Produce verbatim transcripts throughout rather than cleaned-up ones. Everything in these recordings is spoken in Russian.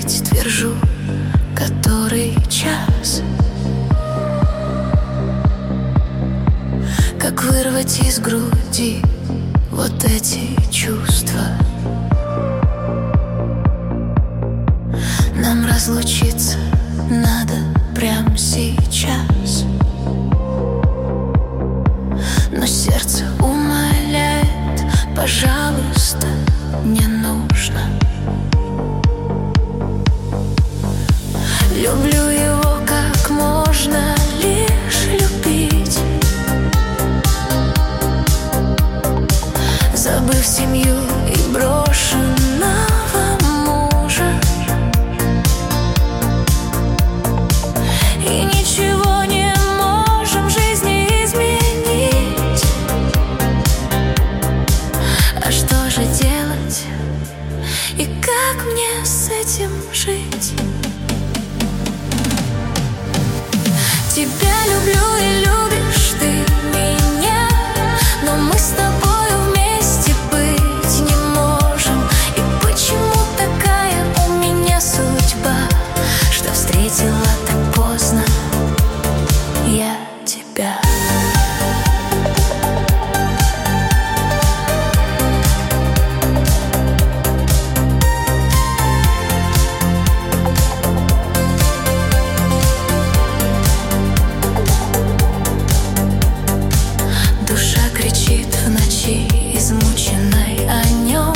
быть, твержу, который час. Как вырвать из груди вот эти чувства? Нам разлучиться надо прямо сейчас, но сердце умоляет: пожалуйста, не нужно. Люблю его как можно лишь любить, забыв семью и брошенного мужа. И ничего не можем в жизни изменить. А что же делать? И как мне с этим жить? Тебя люблю и любишь ты меня, но мы с тобою вместе быть не можем. И почему такая у меня судьба, что встретила так поздно я тебя? Душа кричит в ночи, измученной о нем,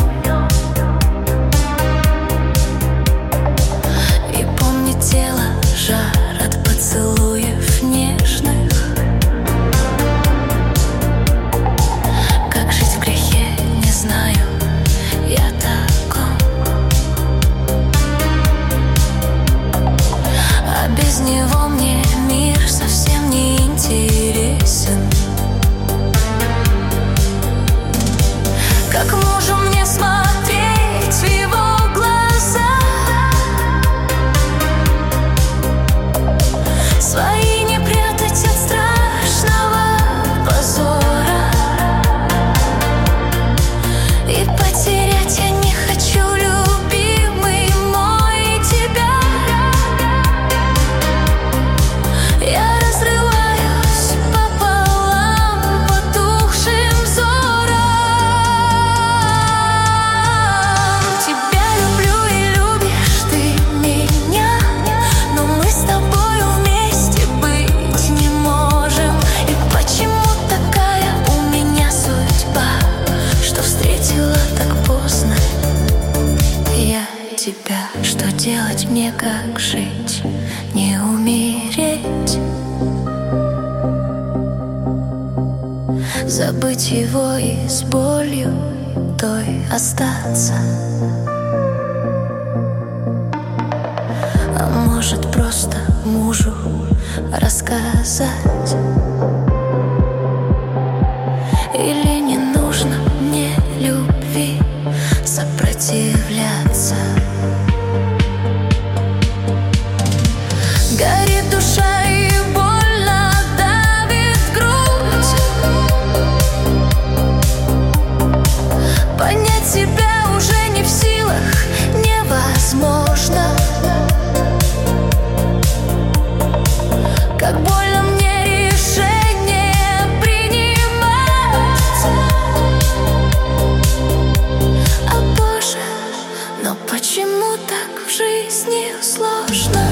и помнит тело жар от поцелуев нежных. Как жить в грехе, не знаю я таком, а без него мне мир совсем не интересен. Как мужу мне смотреть в его глаза, свои не прятать от страшного позора, и потерять я не хочу, любимый мой, тебя. Я разрываюсь пополам потухшим взором. Тебя люблю и любишь ты меня, но мы с тобою вместе быть не можем. И почему такая у меня судьба, что встретила так поздно я тебя? Что делать мне, как жить, не умереть? Забыть его и с болью той остаться? А может, просто мужу рассказать? Или не нужно мне любви сопротивляться? Горит душа и больно давит грудь, понять себя уже не в силах, невозможно. Как больно мне решение принимать. А Боже, но почему так в жизни сложно?